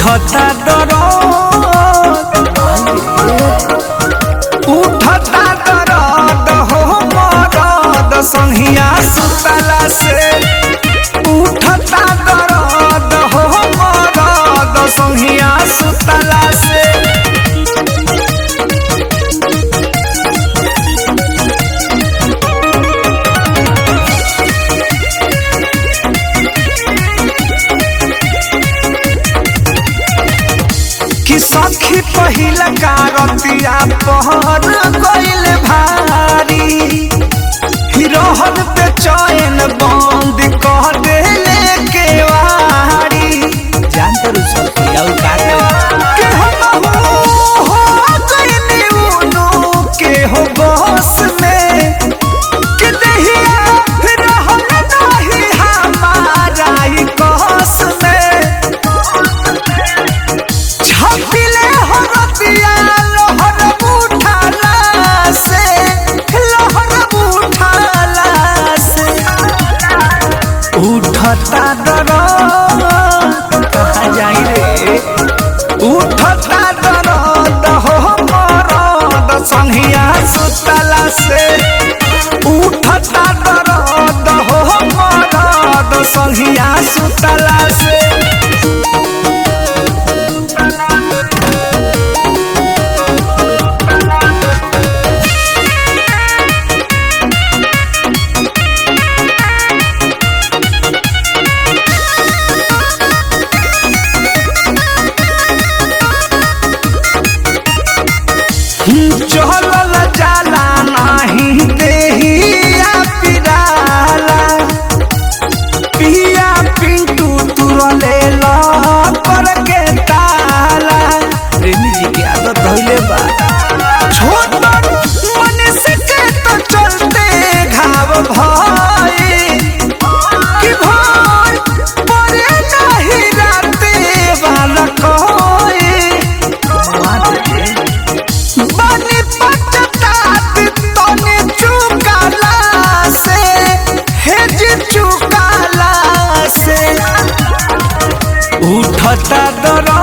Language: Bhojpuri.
उठता दरद हो मरद संहिया सुतला से उठता दरद हो मरद संहिया सुतला से कि सखी पहिल कारतिया पहर गइल भारी हिरोहन पे चैन बंद कह देले केवारी जानते रु सखी और का के हम हो गइनी उनु के हो बस में कि दहिया रहल नाही हमारा ही कस में छपिले हरतिया लहर उठाला से उठता दरद कहाँ जाई रे उठता दरद हो मरद संहिया सुतला से उठता दरद हो मरद संहिया सुतला से चहलल जाला नाही देहिया पिराला पिया पिंटू तुरले पर के ताला प्रेमी जी की आदत धइले बा छोट मनुष्य के तो चलते घाव भाई कि भाई परे नहीं राते वाला कोई बनी पचतात तने चुकाला से हेज चुकाला से उठता दरद